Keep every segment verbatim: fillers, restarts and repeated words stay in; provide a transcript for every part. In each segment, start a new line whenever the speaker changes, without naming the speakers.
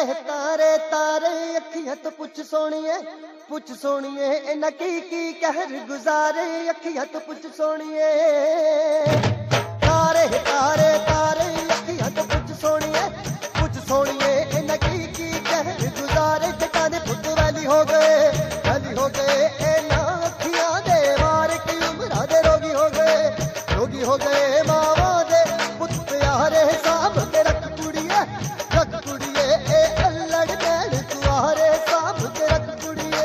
ਇਹ ਤਾਰੇ ਤਾਰੇ ਅੱਖੀਆਂ ਤੋਂ ਪੁੱਛ ਸੋਣੀਏ ਪੁੱਛ ਸੋਣੀਏ ਇਹਨਾਂ ਕੀ ਕੀ ਕਹਿਰ ਗੁਜ਼ਾਰੇ ਅੱਖੀਆਂ ਤੋਂ ਪੁੱਛ ਸੋਣੀਏ ਤਾਰੇ ਤਾਰੇ ਤਾਰੇ ਅੱਖੀਆਂ ਤੋਂ ਪੁੱਛ ਸੋਣੀਏ ਪੁੱਛ ਸੋਣੀਏ ਇਹਨਾਂ ਕੀ ਕੀ ਕਹਿਰ ਗੁਜ਼ਾਰੇ ਜੱਟਾਂ ਦੇ ਪੁੱਤ ਵੈਲੀ ਹੋ ਗਏ ਵੈਲੀ ਹੋ ਗਏ ਇਹਨਾਂ ਅੱਖੀਆਂ ਦੇ ਵਾਰ ਕੀ ਉਮਰਾਂ ਦੇ ਰੋਗੀ ਹੋ ਗਏ ਰੋਗੀ ਹੋ ਗਏ ਮਾਵਾਂ ਦੇ ਪੁੱਤ ਪਿਆਰੇ ਸਾਂਭ ਕੇ ਰੱਖ ਕੁੜੀਏ ਰੱਖ ਕੁੜੀਏ ਇਹ ਅਲੜ ਨੈਣ ਕੁਆਰੇ ਸਾਂਭ ਕੇ ਰੱਖ ਕੁੜੀਏ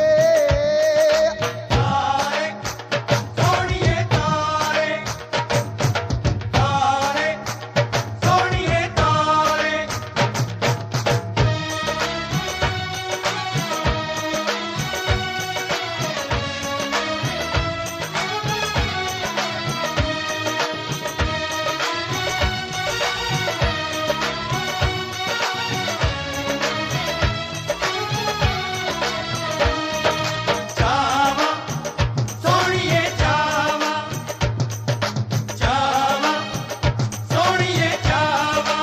ਤਾਰੇ ਸੋਹਣੀਏ ਤਾਰੇ ਤਾਰੇ ਸੋਹਣੀਏ ਤਾਰੇ ਜਾਵਾਂ ਸੋਹਣੀਏ ਜਾਵਾਂ ਜਾਵਾਂ ਸੋਹਣੀਏ ਜਾਵਾਂ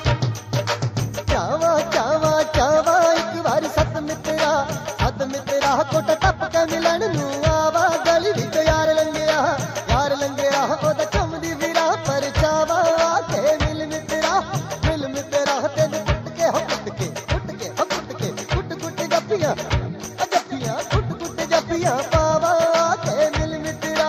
ਚਾਵਾ ਚਾਵਾ ਚਾਵਾ ਇੱਕ ਵਾਰੀ ਸੱਤ ਮਿੱਤਰਾ ਸੱਤ ਮਿੱਤਰਾ ਕੋਟ ਟੱਪ ਕੇ ਮਿਲਣ ਨੂੰ ਆਵਾ ਗਲੀ ਵਿੱਚ ਯਾਰ ਲੰਘਿਆ ਯਾਰ ਲੰਘਿਆ ਉਹਦਾ ਚੁੰਮਦੀ ਵੀਰਾ ਪਰ ਚਾਵਾ ਆ ਕੇ ਮਿਲ ਮਿੱਤਰਾ ਮਿਲ ਮਿੱਤਰਾ ਤੈਨੂੰ ਕੁੱਟ ਕੇ ਹੋ ਕੁੱਟ ਕੇ ਕੁੱਟ ਕੇ ਹੋ ਕੁੱਟ ਕੇ ਕੁੱਟ ਕੁੱਟ ਜੱਫੀਆਂ ਆ ਜੱਫੀਆਂ ਕੁੱਟ ਕੁੱਟ ਜੱਫੀਆਂ ਪਾਵਾ ਆ ਕੇ ਮਿਲ ਮਿੱਤਰਾ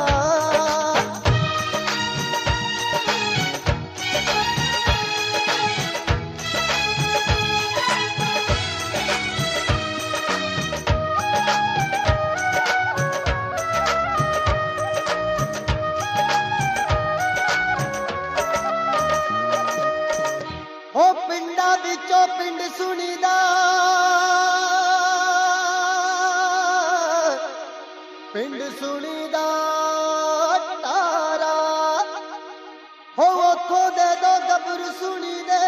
ਉਹ ਪਿੰਡਾਂ ਵਿੱਚੋਂ ਪਿੰਡ ਸੁਣੀਦਾ ਪਿੰਡ ਸੁਣੀਦਾ ਤਾਰਾ ਹੋ ਉੱਥੋਂ ਦੇ ਦੋ ਗੱਭਰੂ ਸੁਣੀ ਦੇ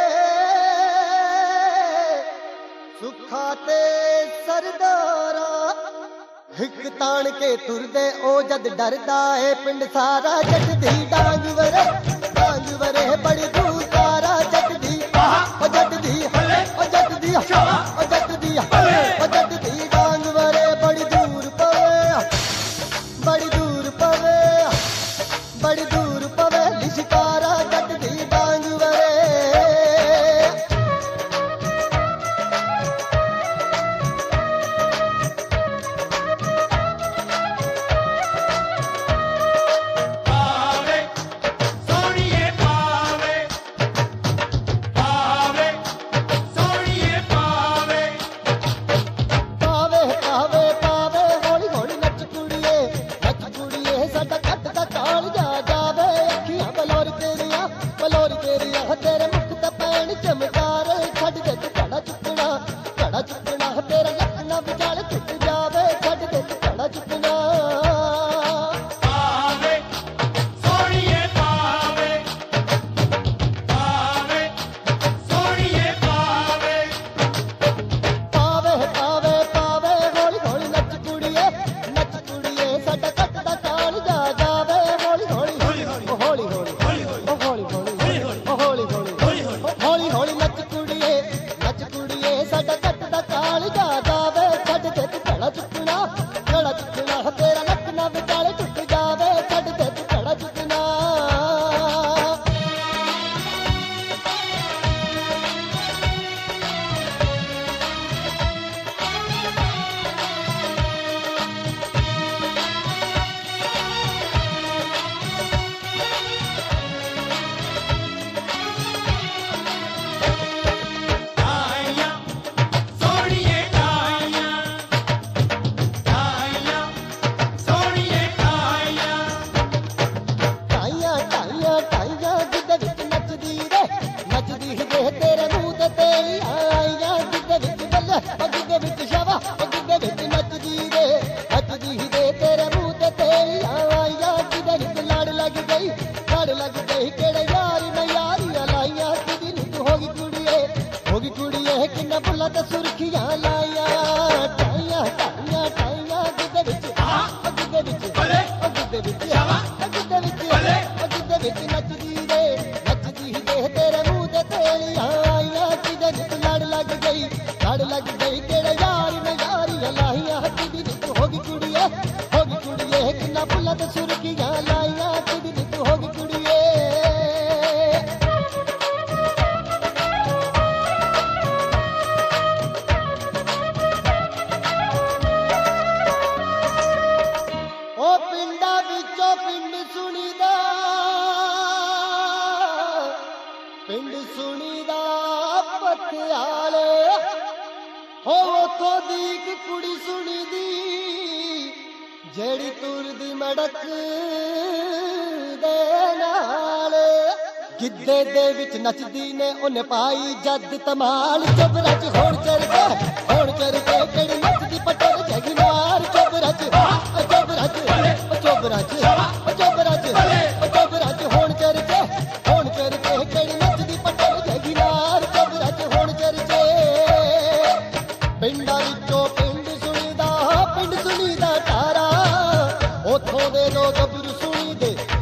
ਸੁੱਖਾ ਤੇ ਸਰਦਾਰਾ ਹਿੱਕ ਤਾਣ ਕੇ ਤੁਰਦੇ ਉਹ ਜਦ ਡਰਦਾ ਏ ਪਿੰਡ ਸਾਰਾ ਜੱਟ ਦੀ ਡਾਂਗ ਵਰੇ ਡਾਂਗ ਵਰੇ ਬੜੀ ਦੂਰ ਤਾਰਾ ਜੱਟ ਦੀ ਉਹ ਜੱਟ ਦੀ ਉਹ ਜੱਟ ਦੀ ਉਹ ਜੱਟ ਦੀ ਉਹ ਜੱਟ ਦੀ ਡਾਂਗ ਵਰੇ ਬੜੀ ਦੂਰ ਪਵੇ ਬੜੀ ਦੂਰ ਪਵੇ ਬੜੀ ਦੂਰ ਪਵੇ ਲਿਸ਼ਕਾਰਾ ਜੱਟ ਦੀ ਡਾਂਗ ਵਰੇ
ਪਾਵੇ ਸੋਹਣੀਏ ਪਾਵੇ ਪਾਵੇ ਸੋਹਣੀਏ ਪਾਵੇ
ਪਾਵੇ ਪਾਵੇ ਪਾਵੇ ਹੌਲੀ ਹੌਲੀ ਨੱਚ ਕੁੜੀਏ ਨੱਚ ਕੁੜੀਏ ਸਾਡਾ ਕੱਟ ਦਾ ਕਾਲ ਜਾ ਜਾਵੇ ਜਿਹੜੀ ਤੁਰਦੀ ਮੜਕ ਦੇ ਨਾਲ ਗਿੱਧੇ ਦੇ ਵਿੱਚ ਨੱਚਦੀ ਨੇ ਉਹਨੇ ਪਾਈ ਜੱਦ ਧਮਾਲ ਚੁਬਰਾ ਚ ਹੁਣ ਚਰਕੇ ਹੁਣ ਚਰਕੇ ਕਿਹੜੀ ਨੱਚਦੀ ਪਟਰ ਜਗੀ ਮਾਰ ਚੁਬਰਾ ਚ ਚੁਬਰਾ ਚ ਚੁਬਰਾ ਚ ਚੁਬਰਾ ਚ ਚੁਬਰਾ ਚ ਹੁਣ ਚਰਕੇ ਹੁਣ ਚਰਕੇ ਕਿਹੜੀ ਨੱਚਦੀ ਪਟਰ ਜਗੀ ਮਾਰ ਚੁਬਰਾ ਚ ਹੁਣ ਚਰਕੇ ਪਿੰਡਾਂ ਵਿੱਚੋਂ ਪਿੰਡ ਸੁਣੀਦਾ ਪਿੰਡ ਸੁਣੀਦਾ ਟਾਰਾ ਉਥੋਂ ਦੇ ਲੋਕ ਗੱਭਰੂ ਸੁਣੀਦੇ